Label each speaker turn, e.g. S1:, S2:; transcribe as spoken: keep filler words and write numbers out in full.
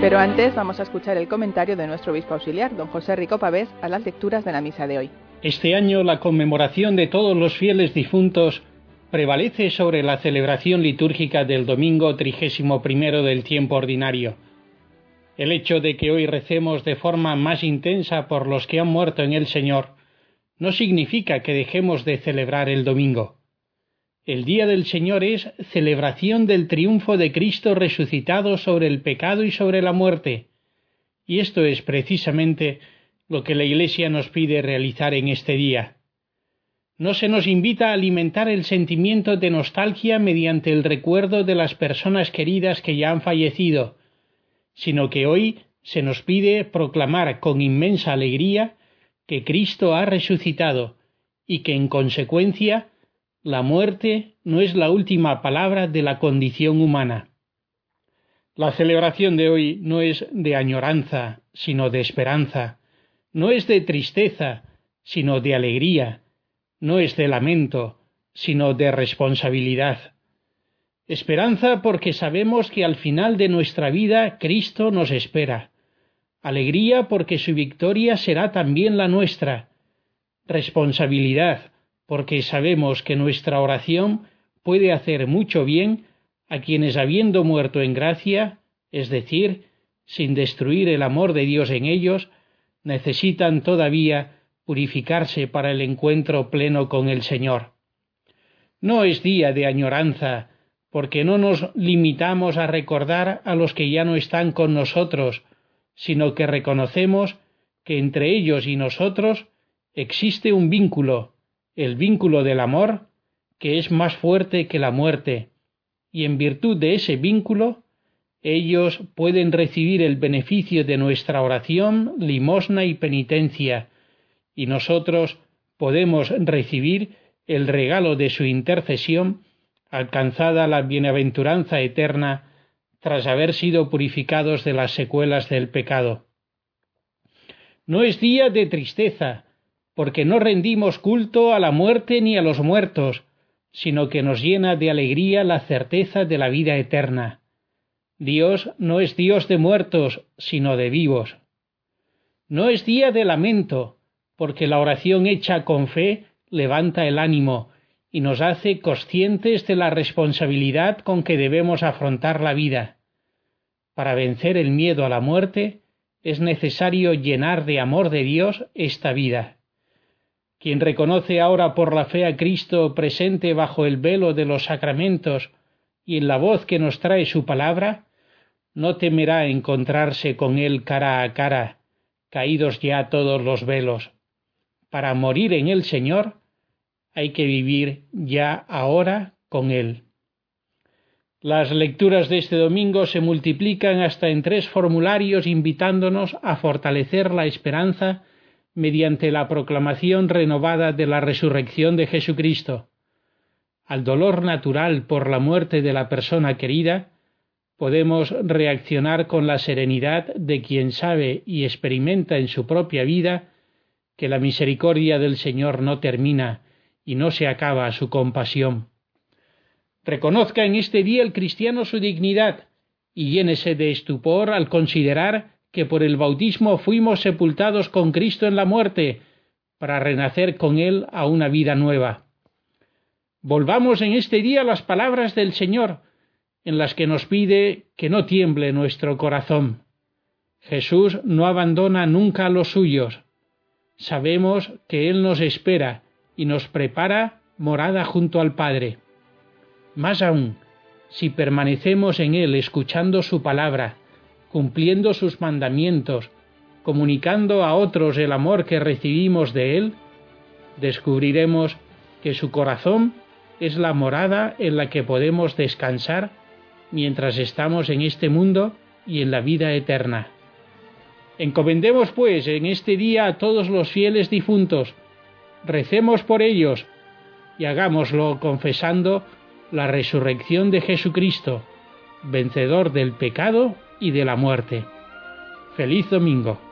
S1: Pero antes vamos a escuchar el comentario de nuestro obispo auxiliar, don José Rico Pavés, a las lecturas de la misa de hoy.
S2: Este año la conmemoración de todos los fieles difuntos prevalece sobre la celebración litúrgica del domingo trigésimo primero del tiempo ordinario. El hecho de que hoy recemos de forma más intensa por los que han muerto en el Señor no significa que dejemos de celebrar el domingo. El Día del Señor es celebración del triunfo de Cristo resucitado sobre el pecado y sobre la muerte, y esto es precisamente lo que la Iglesia nos pide realizar en este día. No se nos invita a alimentar el sentimiento de nostalgia mediante el recuerdo de las personas queridas que ya han fallecido, sino que hoy se nos pide proclamar con inmensa alegría que Cristo ha resucitado y que en consecuencia la muerte no es la última palabra de la condición humana. La celebración de hoy no es de añoranza, sino de esperanza, no es de tristeza, sino de alegría, no es de lamento, sino de responsabilidad. Esperanza porque sabemos que al final de nuestra vida Cristo nos espera. Alegría porque su victoria será también la nuestra. Responsabilidad porque sabemos que nuestra oración puede hacer mucho bien a quienes habiendo muerto en gracia, es decir, sin destruir el amor de Dios en ellos, necesitan todavía purificarse para el encuentro pleno con el Señor. No es día de añoranza, porque no nos limitamos a recordar a los que ya no están con nosotros, sino que reconocemos que entre ellos y nosotros existe un vínculo, el vínculo del amor, que es más fuerte que la muerte, y en virtud de ese vínculo, ellos pueden recibir el beneficio de nuestra oración, limosna y penitencia, y nosotros podemos recibir el regalo de su intercesión, alcanzada la bienaventuranza eterna tras haber sido purificados de las secuelas del pecado. No es día de tristeza, porque no rendimos culto a la muerte ni a los muertos, sino que nos llena de alegría la certeza de la vida eterna. Dios no es Dios de muertos, sino de vivos. No es día de lamento, porque la oración hecha con fe levanta el ánimo y nos hace conscientes de la responsabilidad con que debemos afrontar la vida. Para vencer el miedo a la muerte es necesario llenar de amor de Dios esta vida. Quien reconoce ahora por la fe a Cristo presente bajo el velo de los sacramentos y en la voz que nos trae su palabra, no temerá encontrarse con Él cara a cara, caídos ya todos los velos. Para morir en el Señor hay que vivir ya ahora con Él. Las lecturas de este domingo se multiplican hasta en tres formularios invitándonos a fortalecer la esperanza mediante la proclamación renovada de la resurrección de Jesucristo. Al dolor natural por la muerte de la persona querida, podemos reaccionar con la serenidad de quien sabe y experimenta en su propia vida que la misericordia del Señor no termina y no se acaba su compasión. Reconozca en este día el cristiano su dignidad y llénese de estupor al considerar que por el bautismo fuimos sepultados con Cristo en la muerte, para renacer con Él a una vida nueva. Volvamos en este día las palabras del Señor, en las que nos pide que no tiemble nuestro corazón. Jesús no abandona nunca a los suyos. Sabemos que Él nos espera y nos prepara morada junto al Padre. Más aún, si permanecemos en Él escuchando su palabra, cumpliendo sus mandamientos, comunicando a otros el amor que recibimos de Él, descubriremos que su corazón es la morada en la que podemos descansar mientras estamos en este mundo y en la vida eterna. Encomendemos, pues, en este día a todos los fieles difuntos, recemos por ellos y hagámoslo confesando la resurrección de Jesucristo, vencedor del pecado y de la muerte. ¡Feliz domingo!